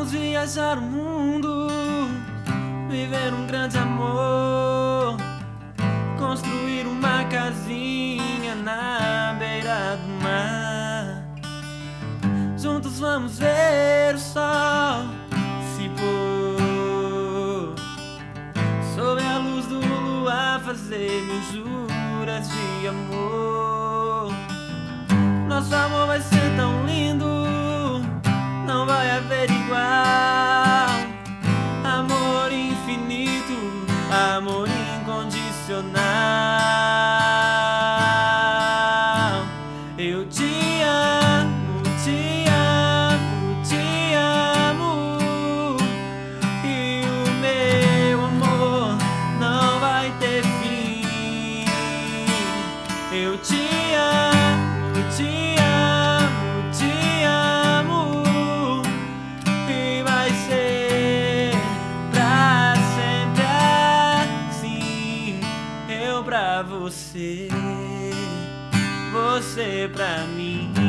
Vamos viajar o mundo, viver um grande amor, construir uma casinha na beira do mar. Juntos vamos ver o sol se pôr, sob a luz do luar fazer mil juras de amor. Nosso amor vai ser tão lindo, não vai haver igual. Amor infinito, amor incondicional. Eu te amo, te amo, te amo, e o meu amor não vai ter fim. Eu te amo, te amo, te amo, e vai ser pra sempre assim. Eu pra você, você pra mim.